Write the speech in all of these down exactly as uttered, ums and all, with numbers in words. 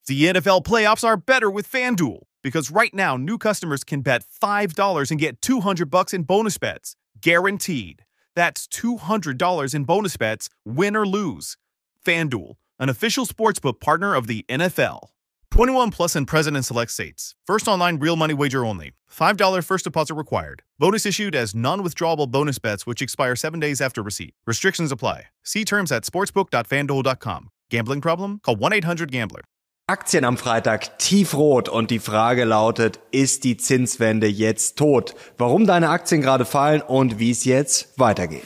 The N F L playoffs are better with FanDuel, because right now new customers can bet five dollars and get two hundred bucks in bonus bets, guaranteed. That's two hundred dollars in bonus bets, win or lose. FanDuel, an official sportsbook partner of the N F L. twenty-one plus and present in select states. First online real money wager only. five dollars first deposit required. Bonus issued as non-withdrawable bonus bets which expire seven days after receipt. Restrictions apply. See terms at sportsbook dot fanduel dot com. Gambling problem? Call one eight hundred gambler. Aktien am Freitag tiefrot und die Frage lautet, ist die Zinswende jetzt tot? Warum deine Aktien gerade fallen und wie es jetzt weitergeht.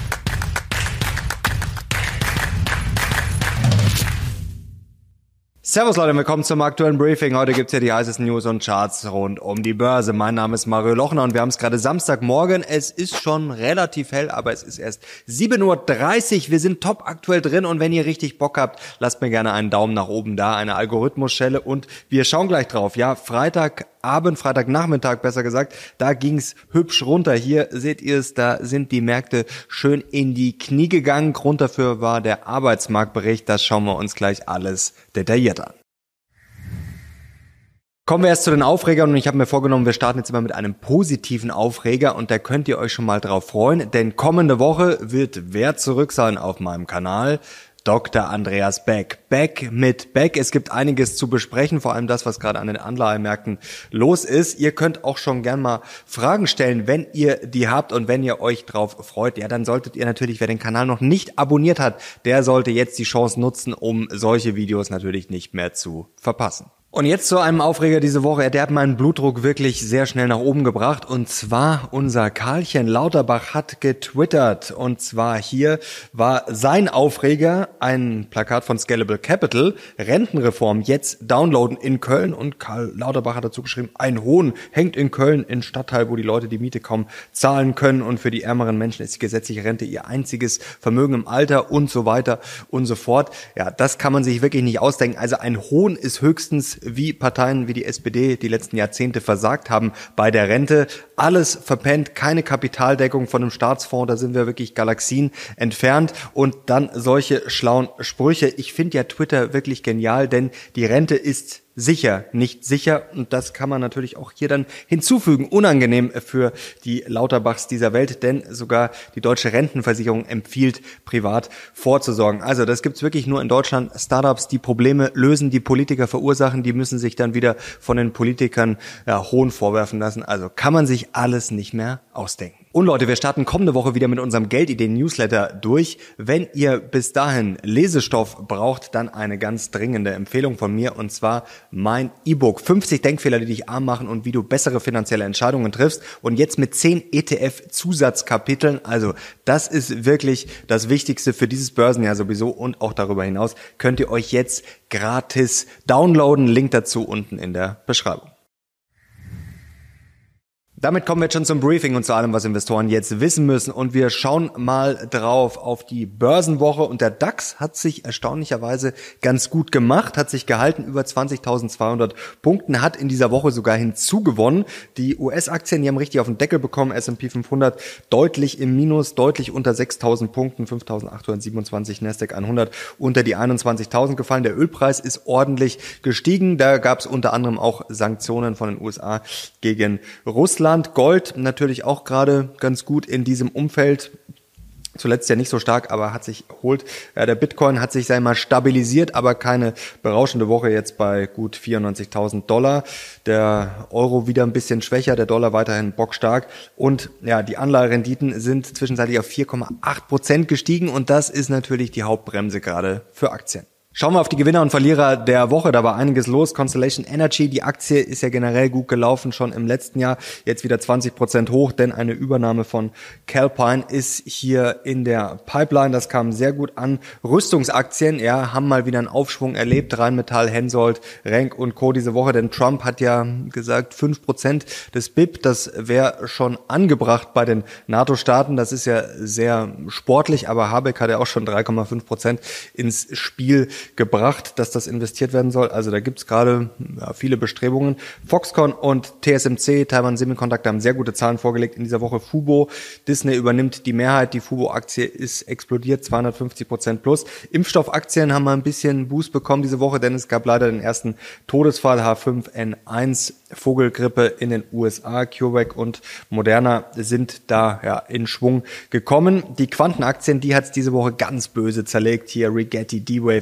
Servus Leute, willkommen zum aktuellen Briefing. Heute gibt's hier die heißesten News und Charts rund um die Börse. Mein Name ist Mario Lochner und wir haben es gerade Samstagmorgen. Es ist schon relativ hell, aber es ist erst sieben Uhr dreißig. Wir sind top aktuell drin und wenn ihr richtig Bock habt, lasst mir gerne einen Daumen nach oben da, eine Algorithmusschelle und wir schauen gleich drauf. Ja, Freitagabend, Freitagnachmittag besser gesagt, da ging's hübsch runter. Hier seht ihr es, da sind die Märkte schön in die Knie gegangen. Grund dafür war der Arbeitsmarktbericht. Das schauen wir uns gleich alles detailliert an. Kommen wir erst zu den Aufregern und ich habe mir vorgenommen, wir starten jetzt immer mit einem positiven Aufreger und da könnt ihr euch schon mal drauf freuen, denn kommende Woche wird wer zurück sein auf meinem Kanal? Doktor Andreas Beck. Beck mit Beck. Es gibt einiges zu besprechen, vor allem das, was gerade an den Anleihemärkten los ist. Ihr könnt auch schon gern mal Fragen stellen, wenn ihr die habt und wenn ihr euch drauf freut. Ja, dann solltet ihr natürlich, wer den Kanal noch nicht abonniert hat, der sollte jetzt die Chance nutzen, um solche Videos natürlich nicht mehr zu verpassen. Und jetzt zu einem Aufreger diese Woche. Der hat meinen Blutdruck wirklich sehr schnell nach oben gebracht. Und zwar unser Karlchen Lauterbach hat getwittert. Und zwar hier war sein Aufreger ein Plakat von Scalable Capital. Rentenreform jetzt downloaden in Köln. Und Karl Lauterbach hat dazu geschrieben, ein Hohn hängt in Köln, in Stadtteil, wo die Leute die Miete kaum zahlen können. Und für die ärmeren Menschen ist die gesetzliche Rente ihr einziges Vermögen im Alter und so weiter und so fort. Ja, das kann man sich wirklich nicht ausdenken. Also ein Hohn ist höchstens wie Parteien wie die S P D die letzten Jahrzehnte versagt haben bei der Rente. Alles verpennt, keine Kapitaldeckung von einem Staatsfonds, da sind wir wirklich Galaxien entfernt. Und dann solche schlauen Sprüche. Ich finde ja Twitter wirklich genial, denn die Rente ist sicher, nicht sicher. Und das kann man natürlich auch hier dann hinzufügen. Unangenehm für die Lauterbachs dieser Welt, denn sogar die deutsche Rentenversicherung empfiehlt, privat vorzusorgen. Also das gibt's wirklich nur in Deutschland. Startups, die Probleme lösen, die Politiker verursachen, die müssen sich dann wieder von den Politikern ja, Hohn vorwerfen lassen. Also kann man sich alles nicht mehr ausdenken. Und Leute, wir starten kommende Woche wieder mit unserem Geldideen-Newsletter durch. Wenn ihr bis dahin Lesestoff braucht, dann eine ganz dringende Empfehlung von mir und zwar mein E-Book fünfzig Denkfehler, die dich arm machen und wie du bessere finanzielle Entscheidungen triffst und jetzt mit zehn E T F-Zusatzkapiteln. Also das ist wirklich das Wichtigste für dieses Börsenjahr sowieso und auch darüber hinaus könnt ihr euch jetzt gratis downloaden. Link dazu unten in der Beschreibung. Damit kommen wir jetzt schon zum Briefing und zu allem, was Investoren jetzt wissen müssen. Und wir schauen mal drauf auf die Börsenwoche. Und der DAX hat sich erstaunlicherweise ganz gut gemacht, hat sich gehalten über zwanzigtausendzweihundert Punkten, hat in dieser Woche sogar hinzugewonnen. Die U S-Aktien, die haben richtig auf den Deckel bekommen. S und P fünfhundert deutlich im Minus, deutlich unter sechstausend Punkten, fünftausendachthundertsiebenundzwanzig, Nasdaq hundert unter die einundzwanzigtausend gefallen. Der Ölpreis ist ordentlich gestiegen. Da gab es unter anderem auch Sanktionen von den U S A gegen Russland. Gold natürlich auch gerade ganz gut in diesem Umfeld. Zuletzt ja nicht so stark, aber hat sich erholt. Ja, der Bitcoin hat sich sei mal stabilisiert, aber keine berauschende Woche jetzt bei gut vierundneunzigtausend Dollar. Der Euro wieder ein bisschen schwächer, der Dollar weiterhin bockstark. Und ja, die Anleiherenditen sind zwischenzeitlich auf vier Komma acht Prozent gestiegen und das ist natürlich die Hauptbremse gerade für Aktien. Schauen wir auf die Gewinner und Verlierer der Woche. Da war einiges los. Constellation Energy, die Aktie ist ja generell gut gelaufen, schon im letzten Jahr. Jetzt wieder zwanzig Prozent hoch, denn eine Übernahme von Calpine ist hier in der Pipeline. Das kam sehr gut an. Rüstungsaktien, ja, haben mal wieder einen Aufschwung erlebt. Rheinmetall, Hensoldt, Renk und Co. diese Woche, denn Trump hat ja gesagt, fünf Prozent des B I P, das wäre schon angebracht bei den NATO-Staaten. Das ist ja sehr sportlich, aber Habeck hat ja auch schon drei Komma fünf Prozent ins Spiel gebracht, dass das investiert werden soll. Also da gibt's gerade ja, viele Bestrebungen. Foxconn und T S M C, Taiwan Semiconductor, haben sehr gute Zahlen vorgelegt in dieser Woche. Fubo, Disney übernimmt die Mehrheit. Die Fubo-Aktie ist explodiert, zweihundertfünfzig Prozent plus. Impfstoffaktien haben mal ein bisschen Boost bekommen diese Woche, denn es gab leider den ersten Todesfall, H fünf N eins, Vogelgrippe in den U S A. CureVac und Moderna sind da ja in Schwung gekommen. Die Quantenaktien, die hat's diese Woche ganz böse zerlegt. Hier Rigetti, D-Wave,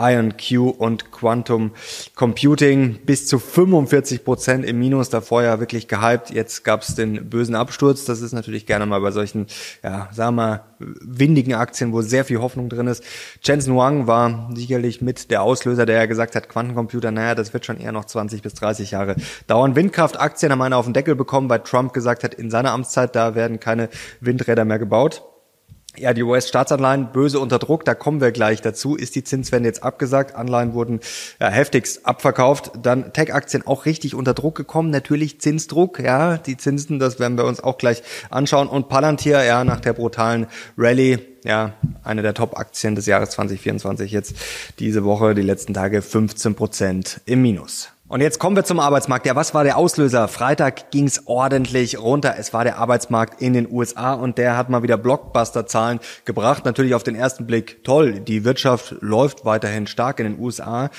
IonQ und Quantum Computing bis zu fünfundvierzig Prozent im Minus, davor ja wirklich gehypt. Jetzt gab's den bösen Absturz. Das ist natürlich gerne mal bei solchen, ja, sagen wir mal, windigen Aktien, wo sehr viel Hoffnung drin ist. Jensen Huang war sicherlich mit der Auslöser, der ja gesagt hat, Quantencomputer, naja, das wird schon eher noch zwanzig bis dreißig Jahre dauern. Windkraftaktien haben eine auf den Deckel bekommen, weil Trump gesagt hat, in seiner Amtszeit, da werden keine Windräder mehr gebaut. Ja, die U S-Staatsanleihen böse unter Druck, da kommen wir gleich dazu. Ist die Zinswende jetzt abgesagt? Anleihen wurden ja, heftigst abverkauft. Dann Tech-Aktien auch richtig unter Druck gekommen. Natürlich Zinsdruck, ja, die Zinsen, das werden wir uns auch gleich anschauen. Und Palantir, ja, nach der brutalen Rallye, ja, eine der Top-Aktien des Jahres zwanzig vierundzwanzig jetzt diese Woche, die letzten Tage fünfzehn Prozent im Minus. Und jetzt kommen wir zum Arbeitsmarkt. Ja, was war der Auslöser? Freitag ging's ordentlich runter. Es war der Arbeitsmarkt in den U S A und der hat mal wieder Blockbuster-Zahlen gebracht. Natürlich auf den ersten Blick toll. Die Wirtschaft läuft weiterhin stark in den U S A.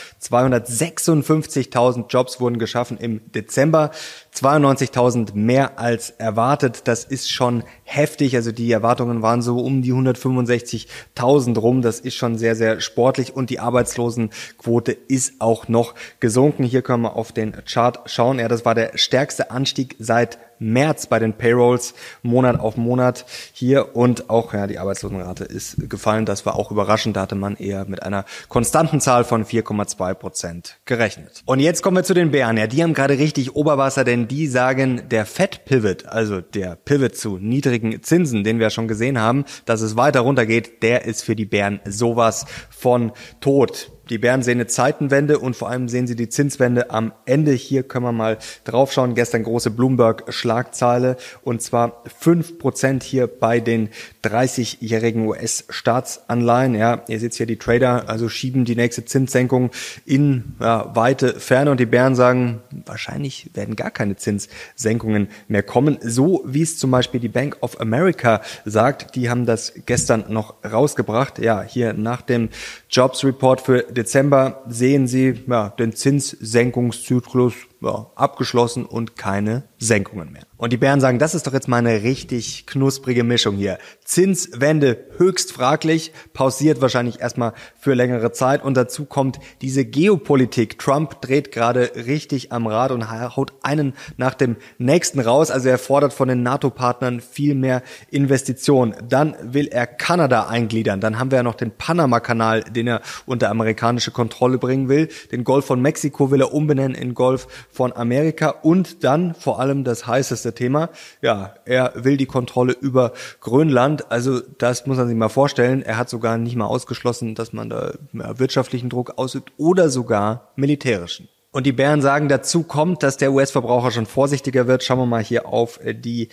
zweihundertsechsundfünfzigtausend Jobs wurden geschaffen im Dezember. zweiundneunzigtausend mehr als erwartet. Das ist schon heftig. Also die Erwartungen waren so um die hundertfünfundsechzigtausend rum. Das ist schon sehr, sehr sportlich. Und die Arbeitslosenquote ist auch noch gesunken. Hier können wir auf den Chart schauen. Ja, das war der stärkste Anstieg seit März bei den Payrolls, Monat auf Monat hier. Und auch ja, die Arbeitslosenrate ist gefallen. Das war auch überraschend. Da hatte man eher mit einer konstanten Zahl von vier Komma zwei Prozent gerechnet. Und jetzt kommen wir zu den Bären. Ja, die haben gerade richtig Oberwasser, denn die sagen, der Fed-Pivot, also der Pivot zu niedrigen Zinsen, den wir schon gesehen haben, dass es weiter runtergeht, der ist für die Bären sowas von tot. Die Bären sehen eine Zeitenwende und vor allem sehen sie die Zinswende am Ende. Hier können wir mal draufschauen. Gestern große Bloomberg-Schlagzeile und zwar fünf Prozent hier bei den dreißigjährigen U S-Staatsanleihen. Ja, ihr seht hier die Trader, also schieben die nächste Zinssenkung in ja, weite Ferne und die Bären sagen, wahrscheinlich werden gar keine Zinssenkungen mehr kommen. So wie es zum Beispiel die Bank of America sagt. Die haben das gestern noch rausgebracht. Ja, hier nach dem Jobs Report für Dezember sehen Sie ja, den Zinssenkungszyklus ja, abgeschlossen und keine Senkungen mehr. Und die Bären sagen, das ist doch jetzt mal eine richtig knusprige Mischung hier. Zinswende höchst fraglich, pausiert wahrscheinlich erstmal für längere Zeit und dazu kommt diese Geopolitik. Trump dreht gerade richtig am Rad und haut einen nach dem nächsten raus. Also er fordert von den NATO-Partnern viel mehr Investitionen. Dann will er Kanada eingliedern. Dann haben wir ja noch den Panama-Kanal, den er unter amerikanische Kontrolle bringen will. Den Golf von Mexiko will er umbenennen in Golf von Amerika und dann vor allem das heißeste Thema, ja, er will die Kontrolle über Grönland, also das muss man sich mal vorstellen, er hat sogar nicht mal ausgeschlossen, dass man da ja, wirtschaftlichen Druck ausübt oder sogar militärischen. Und die Bären sagen, dazu kommt, dass der U S-Verbraucher schon vorsichtiger wird. Schauen wir mal hier auf die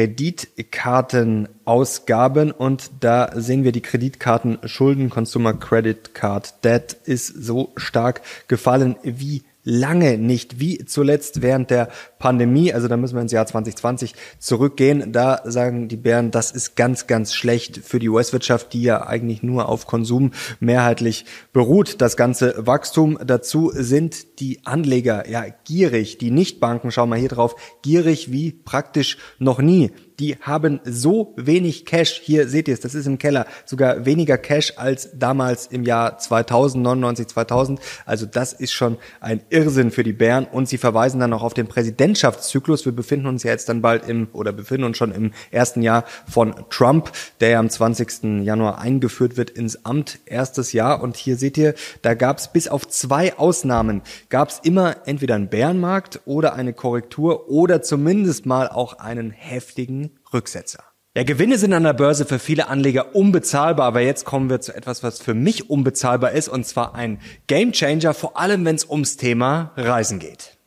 Kreditkartenausgaben und da sehen wir die Kreditkartenschulden, Consumer Credit Card Debt ist so stark gefallen wie lange nicht, wie zuletzt während der Pandemie, also da müssen wir ins Jahr zwanzig zwanzig zurückgehen, da sagen die Bären, das ist ganz, ganz schlecht für die U S-Wirtschaft, die ja eigentlich nur auf Konsum mehrheitlich beruht, das ganze Wachstum. Dazu sind die Anleger ja gierig, die Nichtbanken, schauen wir hier drauf, gierig wie praktisch noch nie. Die haben so wenig Cash, hier seht ihr es, das ist im Keller, sogar weniger Cash als damals im Jahr zweitausend, neunundneunzig, zweitausend. Also das ist schon ein Irrsinn für die Bären und sie verweisen dann noch auf den Präsidentschaftszyklus. Wir befinden uns ja jetzt dann bald im, oder befinden uns schon im ersten Jahr von Trump, der ja am zwanzigsten Januar eingeführt wird ins Amt, erstes Jahr. Und hier seht ihr, da gab es bis auf zwei Ausnahmen, gab es immer entweder einen Bärenmarkt oder eine Korrektur oder zumindest mal auch einen heftigen Rücksetzer. Ja, Gewinne sind an der Börse für viele Anleger unbezahlbar, aber jetzt kommen wir zu etwas, was für mich unbezahlbar ist, und zwar ein Gamechanger, vor allem wenn es ums Thema Reisen geht.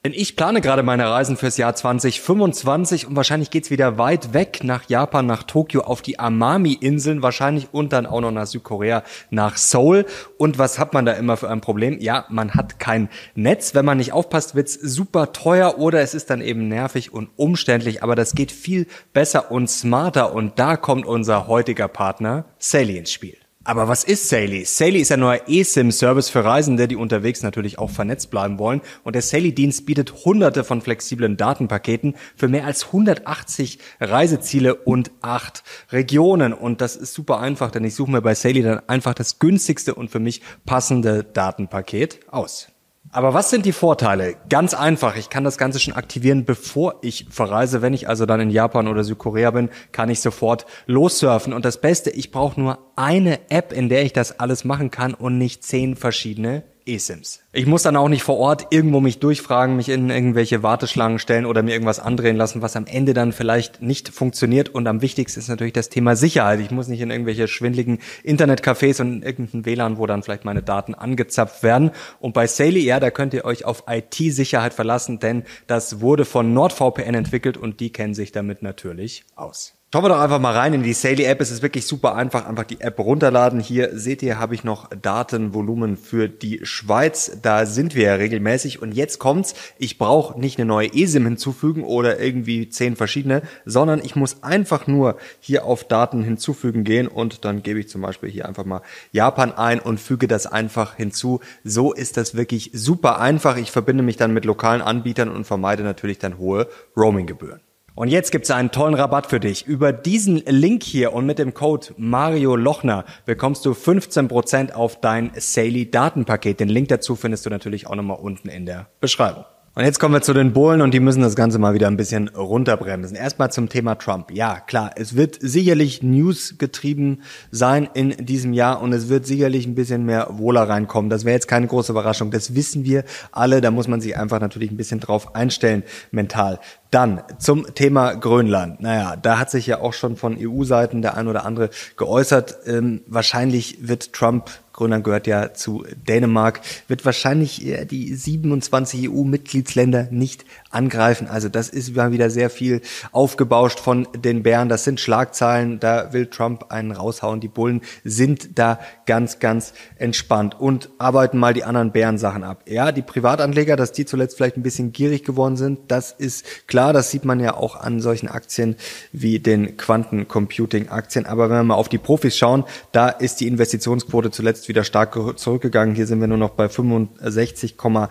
Denn ich plane gerade meine Reisen fürs Jahr zwanzig fünfundzwanzig und wahrscheinlich geht's wieder weit weg nach Japan, nach Tokio, auf die Amami-Inseln wahrscheinlich und dann auch noch nach Südkorea, nach Seoul. Und was hat man da immer für ein Problem? Ja, man hat kein Netz. Wenn man nicht aufpasst, wird's super teuer oder es ist dann eben nervig und umständlich. Aber das geht viel besser und smarter und da kommt unser heutiger Partner Saily ins Spiel. Aber was ist Saily? Saily ist ein neuer eSIM-Service für Reisende, die unterwegs natürlich auch vernetzt bleiben wollen. Und der Saily-Dienst bietet hunderte von flexiblen Datenpaketen für mehr als hundertachtzig Reiseziele und acht Regionen. Und das ist super einfach, denn ich suche mir bei Saily dann einfach das günstigste und für mich passende Datenpaket aus. Aber was sind die Vorteile? Ganz einfach, ich kann das Ganze schon aktivieren, bevor ich verreise. Wenn ich also dann in Japan oder Südkorea bin, kann ich sofort lossurfen. Und das Beste, ich brauche nur eine App, in der ich das alles machen kann und nicht zehn verschiedene eSIMs. Ich muss dann auch nicht vor Ort irgendwo mich durchfragen, mich in irgendwelche Warteschlangen stellen oder mir irgendwas andrehen lassen, was am Ende dann vielleicht nicht funktioniert. Und am wichtigsten ist natürlich das Thema Sicherheit. Ich muss nicht in irgendwelche schwindeligen Internetcafés und in irgendein W L A N, wo dann vielleicht meine Daten angezapft werden. Und bei Saily, ja, da könnt ihr euch auf I T-Sicherheit verlassen, denn das wurde von NordVPN entwickelt und die kennen sich damit natürlich aus. Schauen wir doch einfach mal rein in die Saily-App. Es ist wirklich super einfach. Einfach die App runterladen. Hier seht ihr, habe ich noch Datenvolumen für die Schweiz. Da sind wir ja regelmäßig. Und jetzt kommt's. Ich brauche nicht eine neue eSIM hinzufügen oder irgendwie zehn verschiedene, sondern ich muss einfach nur hier auf Daten hinzufügen gehen und dann gebe ich zum Beispiel hier einfach mal Japan ein und füge das einfach hinzu. So ist das wirklich super einfach. Ich verbinde mich dann mit lokalen Anbietern und vermeide natürlich dann hohe Roaminggebühren. Und jetzt gibt's einen tollen Rabatt für dich. Über diesen Link hier und mit dem Code Mario Lochner bekommst du fünfzehn Prozent auf dein Saily Datenpaket. Den Link dazu findest du natürlich auch nochmal unten in der Beschreibung. Und jetzt kommen wir zu den Bullen und die müssen das Ganze mal wieder ein bisschen runterbremsen. Erstmal zum Thema Trump. Ja, klar, es wird sicherlich News getrieben sein in diesem Jahr und es wird sicherlich ein bisschen mehr Wohler reinkommen. Das wäre jetzt keine große Überraschung. Das wissen wir alle. Da muss man sich einfach natürlich ein bisschen drauf einstellen, mental. Dann zum Thema Grönland. Naja, da hat sich ja auch schon von E U-Seiten der ein oder andere geäußert. Ähm, wahrscheinlich wird Trump, Grönland gehört ja zu Dänemark, wird wahrscheinlich eher die siebenundzwanzig E U-Mitgliedsländer nicht angreifen. Also das ist mal wieder sehr viel aufgebauscht von den Bären. Das sind Schlagzeilen, da will Trump einen raushauen. Die Bullen sind da ganz, ganz entspannt und arbeiten mal die anderen Bärensachen ab. Ja, die Privatanleger, dass die zuletzt vielleicht ein bisschen gierig geworden sind, das ist klar, das sieht man ja auch an solchen Aktien wie den Quantencomputing-Aktien. Aber wenn wir mal auf die Profis schauen, da ist die Investitionsquote zuletzt wieder stark zurückgegangen. Hier sind wir nur noch bei fünfundsechzig Komma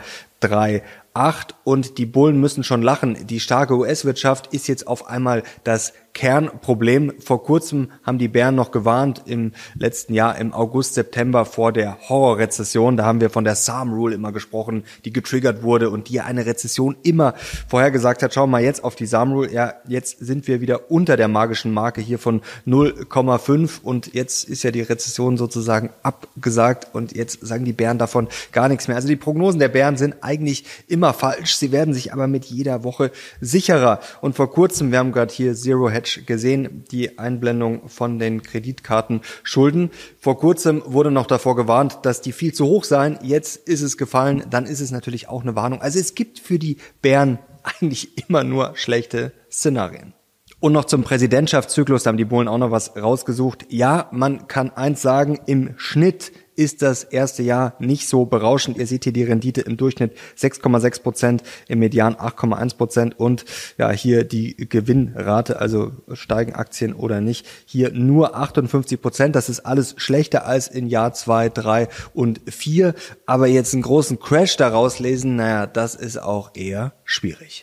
acht und die Bullen müssen schon lachen. Die starke U S-Wirtschaft ist jetzt auf einmal das Kernproblem. Vor kurzem haben die Bären noch gewarnt im letzten Jahr im August, September vor der Horrorrezession. Da haben wir von der S A R M-Rule immer gesprochen, die getriggert wurde und die eine Rezession immer vorhergesagt hat. Schauen wir mal jetzt auf die S A R M-Rule. Ja, jetzt sind wir wieder unter der magischen Marke hier von null Komma fünf und jetzt ist ja die Rezession sozusagen abgesagt und jetzt sagen die Bären davon gar nichts mehr. Also die Prognosen der Bären sind eigentlich immer falsch. Sie werden sich aber mit jeder Woche sicherer. Und vor kurzem, wir haben gerade hier Zero Hedge gesehen, die Einblendung von den Kreditkartenschulden. Vor kurzem wurde noch davor gewarnt, dass die viel zu hoch seien. Jetzt ist es gefallen. Dann ist es natürlich auch eine Warnung. Also es gibt für die Bären eigentlich immer nur schlechte Szenarien. Und noch zum Präsidentschaftszyklus, da haben die Bullen auch noch was rausgesucht. Ja, man kann eins sagen, im Schnitt ist das erste Jahr nicht so berauschend. Ihr seht hier die Rendite im Durchschnitt sechs Komma sechs Prozent, im Median acht Komma eins Prozent und ja hier die Gewinnrate, also steigen Aktien oder nicht, hier nur achtundfünfzig Prozent. Das ist alles schlechter als in Jahr zwei, drei und vier. Aber jetzt einen großen Crash daraus lesen, naja, das ist auch eher schwierig.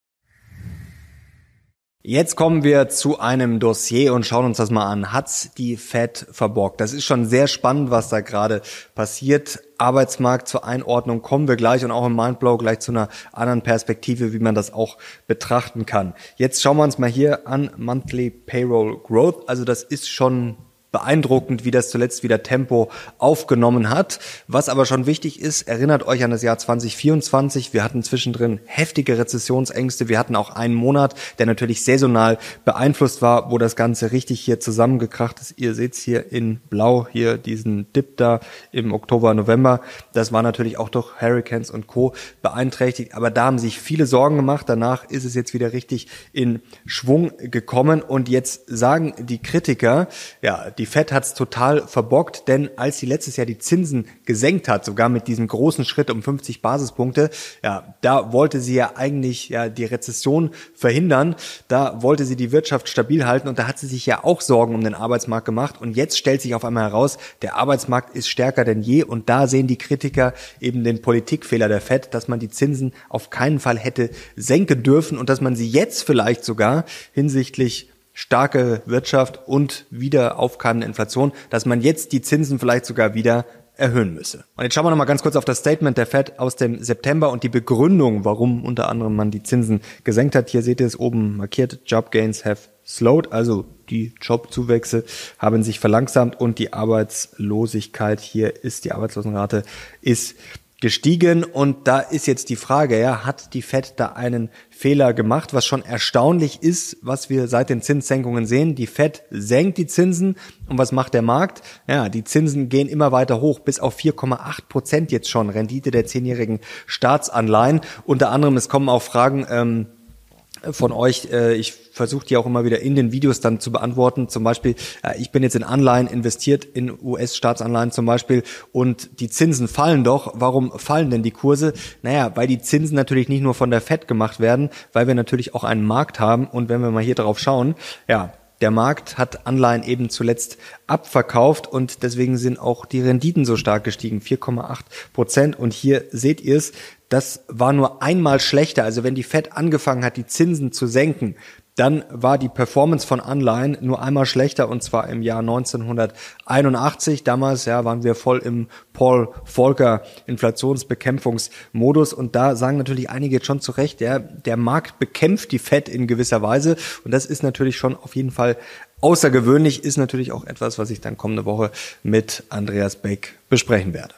Jetzt kommen wir zu einem Dossier und schauen uns das mal an. Hat's die Fed verborgt? Das ist schon sehr spannend, was da gerade passiert. Arbeitsmarkt zur Einordnung kommen wir gleich und auch im Mindblow gleich zu einer anderen Perspektive, wie man das auch betrachten kann. Jetzt schauen wir uns mal hier an Monthly Payroll Growth. Also das ist schon beeindruckend, wie das zuletzt wieder Tempo aufgenommen hat. Was aber schon wichtig ist, erinnert euch an das Jahr zwanzig vierundzwanzig. Wir hatten zwischendrin heftige Rezessionsängste. Wir hatten auch einen Monat, der natürlich saisonal beeinflusst war, wo das Ganze richtig hier zusammengekracht ist. Ihr seht es hier in Blau, hier diesen Dip da im Oktober, November. Das war natürlich auch durch Hurricanes und Co. beeinträchtigt. Aber da haben sich viele Sorgen gemacht. Danach ist es jetzt wieder richtig in Schwung gekommen. Und jetzt sagen die Kritiker, ja, die Fed hat's total verbockt, denn als sie letztes Jahr die Zinsen gesenkt hat, sogar mit diesem großen Schritt um fünfzig Basispunkte, ja, da wollte sie ja eigentlich ja die Rezession verhindern, da wollte sie die Wirtschaft stabil halten und da hat sie sich ja auch Sorgen um den Arbeitsmarkt gemacht und jetzt stellt sich auf einmal heraus, der Arbeitsmarkt ist stärker denn je und da sehen die Kritiker eben den Politikfehler der Fed, dass man die Zinsen auf keinen Fall hätte senken dürfen und dass man sie jetzt vielleicht sogar hinsichtlich starke Wirtschaft und wieder aufkeimende Inflation, dass man jetzt die Zinsen vielleicht sogar wieder erhöhen müsse. Und jetzt schauen wir noch mal ganz kurz auf das Statement der Fed aus dem September und die Begründung, warum unter anderem man die Zinsen gesenkt hat. Hier seht ihr es oben markiert, Job Gains have slowed, also die Jobzuwächse haben sich verlangsamt und die Arbeitslosigkeit, hier ist die Arbeitslosenrate, ist gestiegen und da ist jetzt die Frage, ja, hat die Fed da einen Fehler gemacht, was schon erstaunlich ist, was wir seit den Zinssenkungen sehen. Die Fed senkt die Zinsen und was macht der Markt? Ja, die Zinsen gehen immer weiter hoch, bis auf vier Komma acht Prozent jetzt schon, Rendite der zehnjährigen Staatsanleihen. Unter anderem, es kommen auch Fragen, ähm, von euch, äh, ich versuche die auch immer wieder in den Videos dann zu beantworten. Zum Beispiel, äh, ich bin jetzt in Anleihen investiert, in U S-Staatsanleihen zum Beispiel und die Zinsen fallen doch. Warum fallen denn die Kurse? Naja, weil die Zinsen natürlich nicht nur von der Fed gemacht werden, weil wir natürlich auch einen Markt haben und wenn wir mal hier drauf schauen, ja, der Markt hat Anleihen eben zuletzt abverkauft und deswegen sind auch die Renditen so stark gestiegen, vier Komma acht Prozent. Und hier seht ihr es, das war nur einmal schlechter. Also wenn die Fed angefangen hat, die Zinsen zu senken, dann war die Performance von Anleihen nur einmal schlechter und zwar im Jahr neunzehnhunderteinundachtzig. Damals ja, waren wir voll im Paul Volcker Inflationsbekämpfungsmodus und da sagen natürlich einige jetzt schon zu Recht, ja, der Markt bekämpft die Fed in gewisser Weise und das ist natürlich schon auf jeden Fall außergewöhnlich, ist natürlich auch etwas, was ich dann kommende Woche mit Andreas Beck besprechen werde.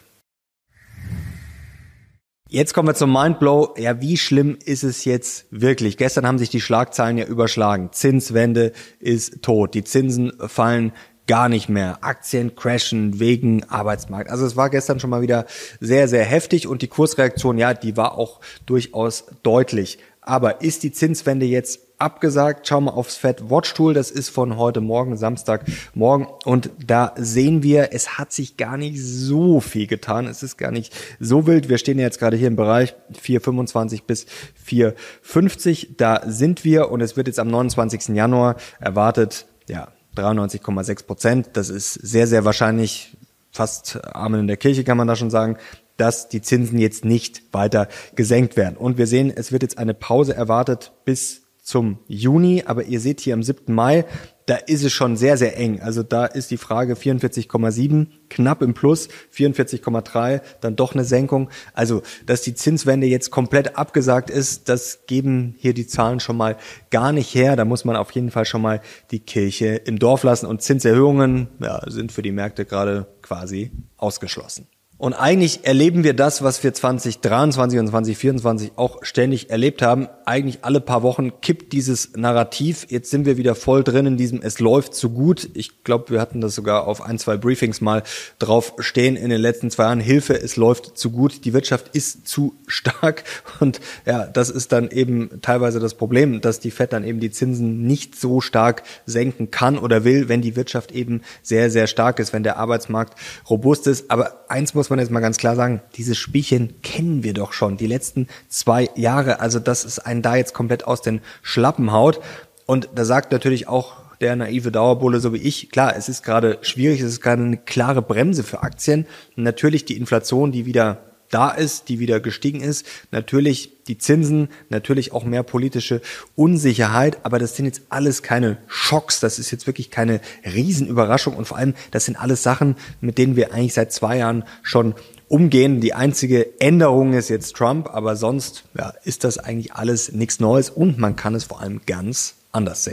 Jetzt kommen wir zum Mindblow. Ja, wie schlimm ist es jetzt wirklich? Gestern haben sich die Schlagzeilen ja überschlagen. Zinswende ist tot. Die Zinsen fallen gar nicht mehr. Aktien crashen wegen Arbeitsmarkt. Also es war gestern schon mal wieder sehr, sehr heftig und die Kursreaktion, ja, die war auch durchaus deutlich. Aber ist die Zinswende jetzt abgesagt? Schauen wir aufs Fed Watch Tool. Das ist von heute Morgen, Samstagmorgen. Und da sehen wir, es hat sich gar nicht so viel getan. Es ist gar nicht so wild. Wir stehen jetzt gerade hier im Bereich vier Komma fünfundzwanzig bis vier Komma fünfzig. Da sind wir und es wird jetzt am neunundzwanzigsten Januar erwartet, ja, dreiundneunzig Komma sechs Prozent. Das ist sehr, sehr wahrscheinlich, fast Amen in der Kirche kann man da schon sagen, dass die Zinsen jetzt nicht weiter gesenkt werden. Und wir sehen, es wird jetzt eine Pause erwartet bis zum Juni, aber ihr seht hier am siebten Mai, da ist es schon sehr, sehr eng. Also da ist die Frage vierundvierzig Komma sieben, knapp im Plus, vierundvierzig Komma drei, dann doch eine Senkung. Also, dass die Zinswende jetzt komplett abgesagt ist, das geben hier die Zahlen schon mal gar nicht her. Da muss man auf jeden Fall schon mal die Kirche im Dorf lassen. Und Zinserhöhungen ja, sind für die Märkte gerade quasi ausgeschlossen. Und eigentlich erleben wir das, was wir zwanzig dreiundzwanzig und zwanzig vierundzwanzig auch ständig erlebt haben. Eigentlich alle paar Wochen kippt dieses Narrativ. Jetzt sind wir wieder voll drin in diesem es läuft zu gut. Ich glaube, wir hatten das sogar auf ein, zwei Briefings mal drauf stehen in den letzten zwei Jahren. Hilfe, es läuft zu gut. Die Wirtschaft ist zu stark. Und ja, das ist dann eben teilweise das Problem, dass die Fed dann eben die Zinsen nicht so stark senken kann oder will, wenn die Wirtschaft eben sehr, sehr stark ist, wenn der Arbeitsmarkt robust ist. Aber eins muss man jetzt mal ganz klar sagen, dieses Spielchen kennen wir doch schon, die letzten zwei Jahre. Also, dass es einen da jetzt komplett aus den Schlappen haut. Und da sagt natürlich auch der naive Dauerbulle, so wie ich, klar, es ist gerade schwierig, es ist gerade eine klare Bremse für Aktien. Und natürlich die Inflation, die wieder da ist, die wieder gestiegen ist, natürlich die Zinsen, natürlich auch mehr politische Unsicherheit, aber das sind jetzt alles keine Schocks, das ist jetzt wirklich keine Riesenüberraschung und vor allem, das sind alles Sachen, mit denen wir eigentlich seit zwei Jahren schon umgehen. Die einzige Änderung ist jetzt Trump, aber sonst ja, ist das eigentlich alles nichts Neues und man kann es vor allem ganz anders sehen.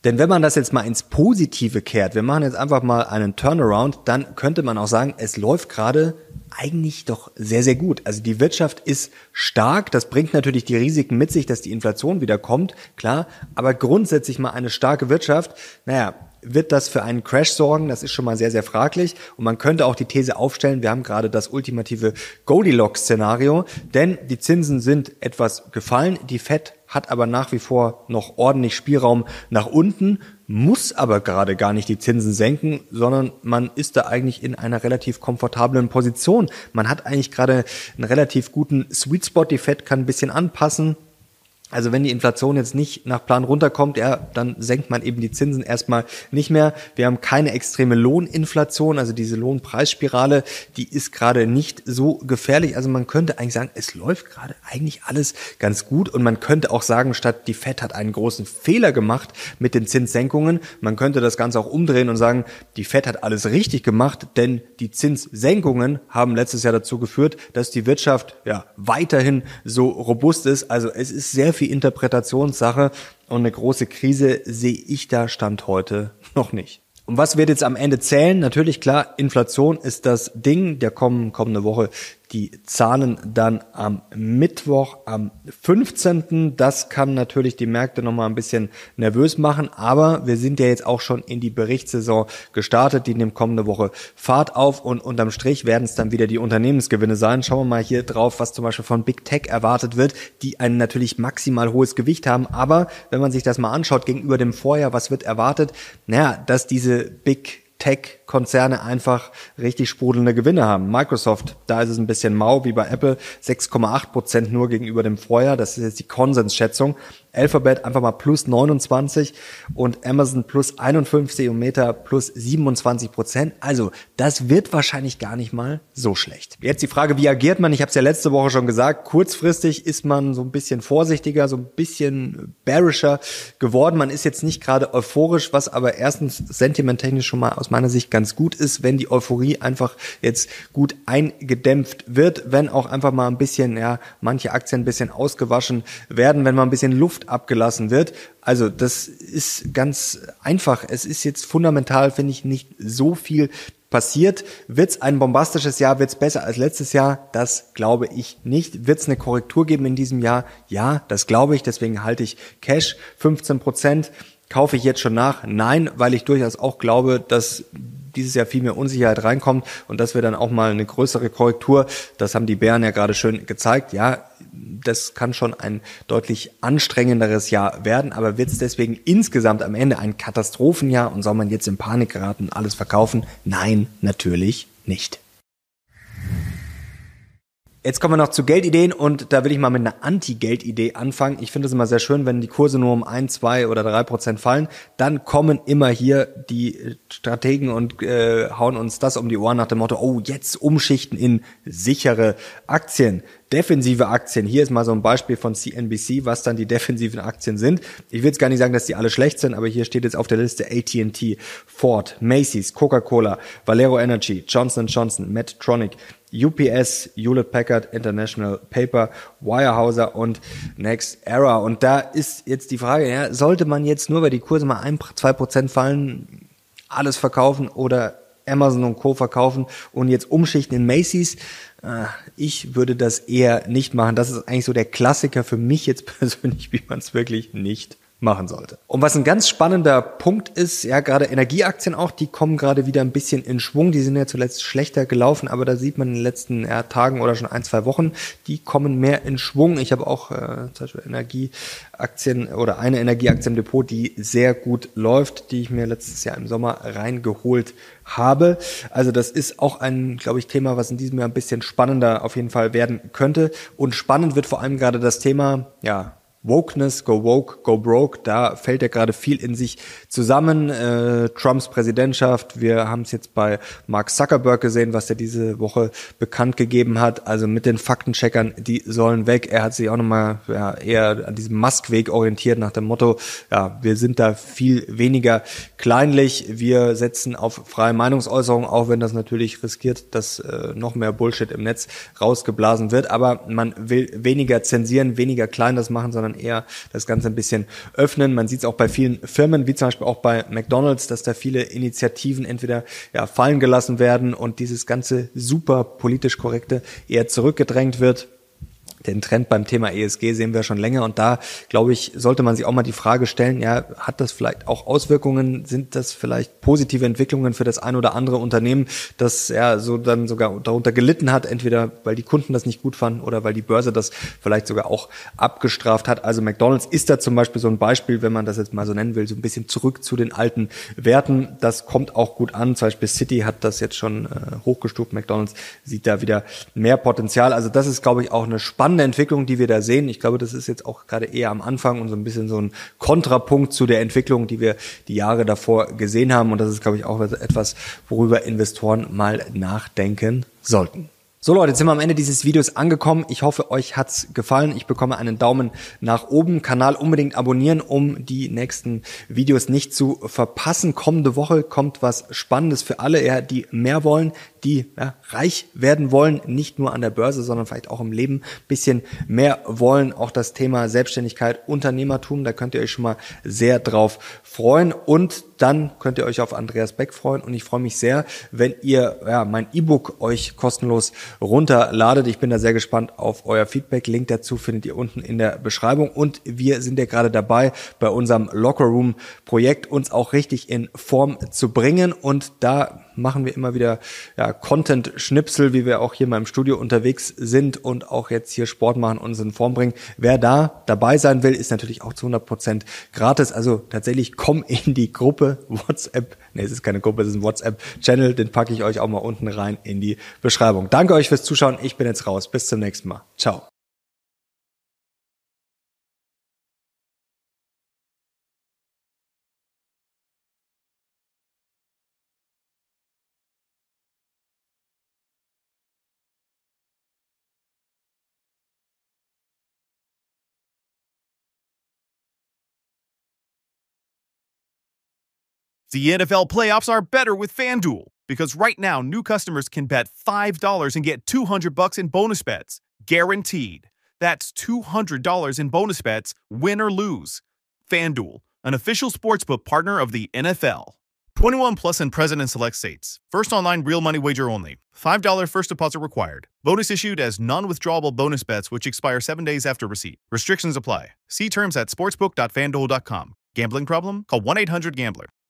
Denn wenn man das jetzt mal ins Positive kehrt, wir machen jetzt einfach mal einen Turnaround, dann könnte man auch sagen, es läuft gerade eigentlich doch sehr, sehr gut. Also die Wirtschaft ist stark, das bringt natürlich die Risiken mit sich, dass die Inflation wieder kommt, klar, aber grundsätzlich mal eine starke Wirtschaft, naja, wird das für einen Crash sorgen? Das ist schon mal sehr, sehr fraglich. Und man könnte auch die These aufstellen, wir haben gerade das ultimative Goldilocks-Szenario, denn die Zinsen sind etwas gefallen. Die Fed hat aber nach wie vor noch ordentlich Spielraum nach unten, muss aber gerade gar nicht die Zinsen senken, sondern man ist da eigentlich in einer relativ komfortablen Position. Man hat eigentlich gerade einen relativ guten Sweet Spot. Die Fed kann ein bisschen anpassen. Also wenn die Inflation jetzt nicht nach Plan runterkommt, ja, dann senkt man eben die Zinsen erstmal nicht mehr. Wir haben keine extreme Lohninflation, also diese Lohnpreisspirale, die ist gerade nicht so gefährlich. Also man könnte eigentlich sagen, es läuft gerade eigentlich alles ganz gut und man könnte auch sagen, statt die Fed hat einen großen Fehler gemacht mit den Zinssenkungen, man könnte das Ganze auch umdrehen und sagen, die Fed hat alles richtig gemacht, denn die Zinssenkungen haben letztes Jahr dazu geführt, dass die Wirtschaft ja weiterhin so robust ist. Also es ist sehr viel Interpretationssache und eine große Krise sehe ich da Stand heute noch nicht. Und was wird jetzt am Ende zählen? Natürlich, klar, Inflation ist das Ding. Der kommen kommende Woche die Zahlen dann am Mittwoch, am fünfzehnten Das kann natürlich die Märkte nochmal ein bisschen nervös machen, aber wir sind ja jetzt auch schon in die Berichtssaison gestartet. Die nimmt kommende Woche Fahrt auf und unterm Strich werden es dann wieder die Unternehmensgewinne sein. Schauen wir mal hier drauf, was zum Beispiel von Big Tech erwartet wird, die ein natürlich maximal hohes Gewicht haben. Aber wenn man sich das mal anschaut gegenüber dem Vorjahr, was wird erwartet? Naja, dass diese Big Tech-Konzerne einfach richtig sprudelnde Gewinne haben. Microsoft, da ist es ein bisschen mau, wie bei Apple, sechs Komma acht Prozent nur gegenüber dem Vorjahr. Das ist jetzt die Konsensschätzung. Alphabet einfach mal plus neunundzwanzig und Amazon plus einundfünfzig und Meta plus siebenundzwanzig Prozent. Also das wird wahrscheinlich gar nicht mal so schlecht. Jetzt die Frage, wie agiert man? Ich habe es ja letzte Woche schon gesagt, kurzfristig ist man so ein bisschen vorsichtiger, so ein bisschen bearischer geworden. Man ist jetzt nicht gerade euphorisch, was aber erstens sentimenttechnisch schon mal aus meiner Sicht ganz gut ist, wenn die Euphorie einfach jetzt gut eingedämpft wird, wenn auch einfach mal ein bisschen, ja, manche Aktien ein bisschen ausgewaschen werden, wenn mal ein bisschen Luft abgelassen wird. Also das ist ganz einfach. Es ist jetzt fundamental, finde ich, nicht so viel passiert. Wird's ein bombastisches Jahr? Wird's besser als letztes Jahr? Das glaube ich nicht. Wird's eine Korrektur geben in diesem Jahr? Ja, das glaube ich. Deswegen halte ich Cash. fünfzehn Prozent kaufe ich jetzt schon nach? Nein, weil ich durchaus auch glaube, dass dieses Jahr viel mehr Unsicherheit reinkommt und dass wir dann auch mal eine größere Korrektur, das haben die Bären ja gerade schön gezeigt, ja, das kann schon ein deutlich anstrengenderes Jahr werden, aber wird es deswegen insgesamt am Ende ein Katastrophenjahr und soll man jetzt in Panik geraten und alles verkaufen? Nein, natürlich nicht. Jetzt kommen wir noch zu Geldideen und da will ich mal mit einer Anti-Geld-Idee anfangen. Ich finde es immer sehr schön, wenn die Kurse nur um ein, zwei oder drei Prozent fallen, dann kommen immer hier die Strategen und äh, hauen uns das um die Ohren nach dem Motto, oh, jetzt umschichten in sichere Aktien. Defensive Aktien, hier ist mal so ein Beispiel von C N B C, was dann die defensiven Aktien sind. Ich will jetzt gar nicht sagen, dass die alle schlecht sind, aber hier steht jetzt auf der Liste A T and T, Ford, Macy's, Coca-Cola, Valero Energy, Johnson and Johnson, Medtronic, U P S, Hewlett-Packard, International Paper, Weyerhaeuser und NextEra. Und da ist jetzt die Frage, ja, sollte man jetzt nur, weil die Kurse mal ein, zwei Prozent fallen, alles verkaufen oder Amazon und Co. verkaufen und jetzt umschichten in Macy's? Ich würde das eher nicht machen. Das ist eigentlich so der Klassiker für mich jetzt persönlich, wie man es wirklich nicht machen sollte. Und was ein ganz spannender Punkt ist, ja, gerade Energieaktien auch, die kommen gerade wieder ein bisschen in Schwung. Die sind ja zuletzt schlechter gelaufen, aber da sieht man in den letzten ja, Tagen oder schon ein, zwei Wochen, die kommen mehr in Schwung. Ich habe auch äh, zum Beispiel Energieaktien oder eine Energieaktie im Depot, die sehr gut läuft, die ich mir letztes Jahr im Sommer reingeholt habe. Also das ist auch ein, glaube ich, Thema, was in diesem Jahr ein bisschen spannender auf jeden Fall werden könnte. Und spannend wird vor allem gerade das Thema, ja, Wokeness, go woke, go broke, da fällt ja gerade viel in sich zusammen. Äh, Trumps Präsidentschaft, wir haben es jetzt bei Mark Zuckerberg gesehen, was er diese Woche bekannt gegeben hat. Also mit den Faktencheckern, die sollen weg. Er hat sich auch nochmal ja, eher an diesem Musk-Weg orientiert nach dem Motto, ja, wir sind da viel weniger kleinlich. Wir setzen auf freie Meinungsäußerung, auch wenn das natürlich riskiert, dass äh, noch mehr Bullshit im Netz rausgeblasen wird. Aber man will weniger zensieren, weniger klein das machen, sondern man eher das Ganze ein bisschen öffnen. Man sieht es auch bei vielen Firmen, wie zum Beispiel auch bei McDonald's, dass da viele Initiativen entweder ja, fallen gelassen werden und dieses ganze super politisch Korrekte eher zurückgedrängt wird. Den Trend beim Thema E S G sehen wir schon länger und da, glaube ich, sollte man sich auch mal die Frage stellen, ja, hat das vielleicht auch Auswirkungen, sind das vielleicht positive Entwicklungen für das ein oder andere Unternehmen, das ja so dann sogar darunter gelitten hat, entweder weil die Kunden das nicht gut fanden oder weil die Börse das vielleicht sogar auch abgestraft hat. Also McDonald's ist da zum Beispiel so ein Beispiel, wenn man das jetzt mal so nennen will, so ein bisschen zurück zu den alten Werten. Das kommt auch gut an. Zum Beispiel Citi hat das jetzt schon äh, hochgestuft. McDonald's sieht da wieder mehr Potenzial. Also das ist, glaube ich, auch eine spannende Entwicklung, die wir da sehen. Ich glaube, das ist jetzt auch gerade eher am Anfang und so ein bisschen so ein Kontrapunkt zu der Entwicklung, die wir die Jahre davor gesehen haben. Und das ist, glaube ich, auch etwas, worüber Investoren mal nachdenken sollten. So Leute, jetzt sind wir am Ende dieses Videos angekommen. Ich hoffe, euch hat's gefallen. Ich bekomme einen Daumen nach oben. Kanal unbedingt abonnieren, um die nächsten Videos nicht zu verpassen. Kommende Woche kommt was Spannendes für alle, ja, die mehr wollen, die ja, reich werden wollen, nicht nur an der Börse, sondern vielleicht auch im Leben ein bisschen mehr wollen. Auch das Thema Selbstständigkeit, Unternehmertum, da könnt ihr euch schon mal sehr drauf freuen. Und dann könnt ihr euch auf Andreas Beck freuen. Und ich freue mich sehr, wenn ihr ja, mein E-Book euch kostenlos runterladet. Ich bin da sehr gespannt auf euer Feedback. Link dazu findet ihr unten in der Beschreibung. Und wir sind ja gerade dabei, bei unserem Locker Room Projekt uns auch richtig in Form zu bringen. Und da machen wir immer wieder ja, Content-Schnipsel, wie wir auch hier mal im Studio unterwegs sind und auch jetzt hier Sport machen und uns in Form bringen. Wer da dabei sein will, ist natürlich auch zu hundert Prozent gratis. Also tatsächlich komm in die Gruppe WhatsApp. Nee, es ist keine Gruppe, es ist ein WhatsApp-Channel. Den packe ich euch auch mal unten rein in die Beschreibung. Danke euch fürs Zuschauen. Ich bin jetzt raus. Bis zum nächsten Mal. Ciao. The N F L playoffs are better with FanDuel because right now new customers can bet five dollars and get two hundred bucks in bonus bets, guaranteed. That's two hundred dollars in bonus bets, win or lose. FanDuel, an official sportsbook partner of the N F L. twenty-one plus and present in select states. First online real money wager only. five dollars first deposit required. Bonus issued as non-withdrawable bonus bets which expire seven days after receipt. Restrictions apply. See terms at sportsbook dot fanduel dot com. Gambling problem? Call one eight hundred gambler.